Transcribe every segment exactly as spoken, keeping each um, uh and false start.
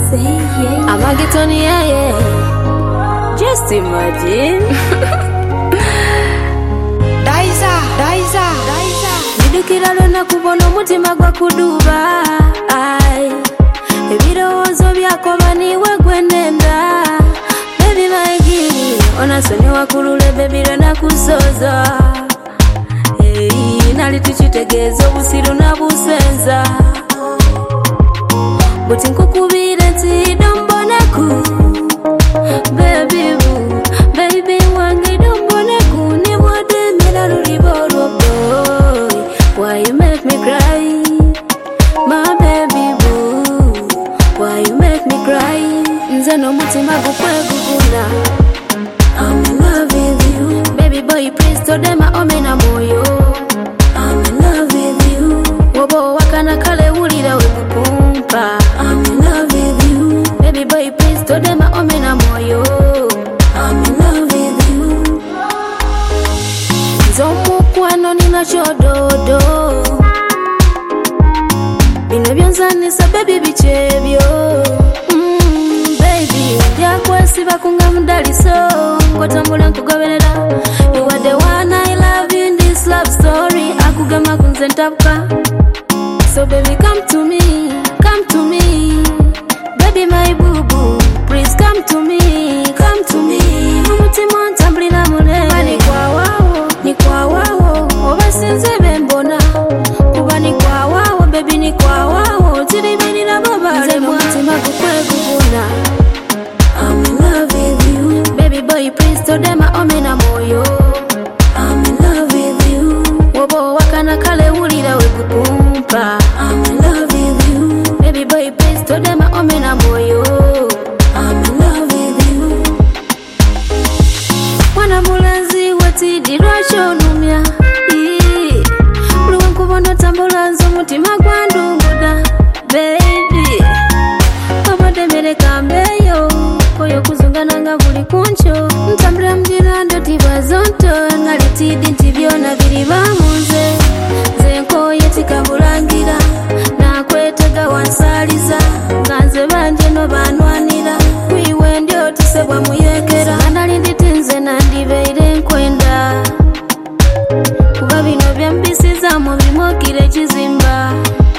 Say yeah. I'm a get on yeah, yeah. Just imagine. Daiza, Daiza, Daiza. Nidukira lona kubono mutima gwa kuduba. Ai. Ebirowoozo byako baniwe gwenenda. Baby my gini. Ona sonye wakulule baby lona kusoza. Hey, nali tuchitegezo busiru na busenza. Buti nkukubire nti domboneku. Baby boo, baby wange domboneku. Ni wade mila luliboro boy. Why you make me cry? My baby boo, why you make me cry? Nze no mutima gukwe guguna. I'm in love with you. Baby boy please tell them I owe me na moyo. I'm in love with you. Wobo wakana kale ulira we kukumpa. I'm in love with you. Baby boy please tell them I owe me na moyo. I'm in love with you. Nzomu kwano nina chododo. Bino byonzanisa baby bichebyo. Mm, baby yakwesiba kunga mudaliso. Ngotambula nkugoberera. You are the one I love you in this love story. Akugama kunze ntabuka. So baby come to me, come to me. Baby my boo boo, please come to me, come to me. Umutima ntambulira mulema ni kwa wawo, ni kwa wawo. Obasinze bembona, kuba ni kwa wawo, baby ni kwa wawo. Tiribirira baba, nze mutima gukwe guguna. I'm in love with you. Baby boy please tell them I owe me na moyo. I'm in love with you. Wobo wakana kale ulira we kukumpa. I'm in love with you. Baby boy please tell them I owe me na moyo. I'm in love with you. Mwana mulenzi wetidi lwakyo numya. Buli wenkubono tambula nze omutima gwandunguda. Baby obadde mereka mbeyo. Koyo kuzungana nga buli kuncho. Ntambula mjira ndo tibazo nto. Nalitidi nti byona biri bamunze. Nze nkoye tikabulangira. Nakwetega wansaliza. Nganze banje no banwanira. Kwiwe ndio tusebwa muyekera. Nalindi tinze nandibeire nkwenda. Kuba bino byambisiza mu bimokire kizimba.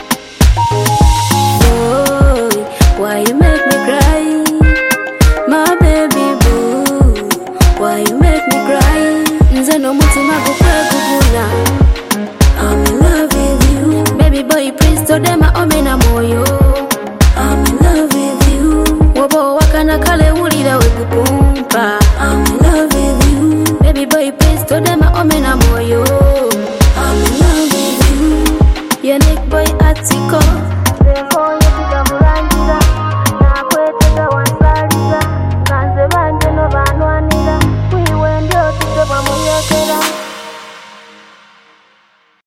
Boy, why you make me cry? My baby boo, why you make me cry? Nze no mutima gukwe guguna. I'm in love with you. Baby boy please tell them I owe me na moyo. I'm in love with you. Wobo wakana kale ulira we kukumpa. I'm in love with you. Baby boy please tell them I owe me na moyo. I'm in love with you. Unique boy article.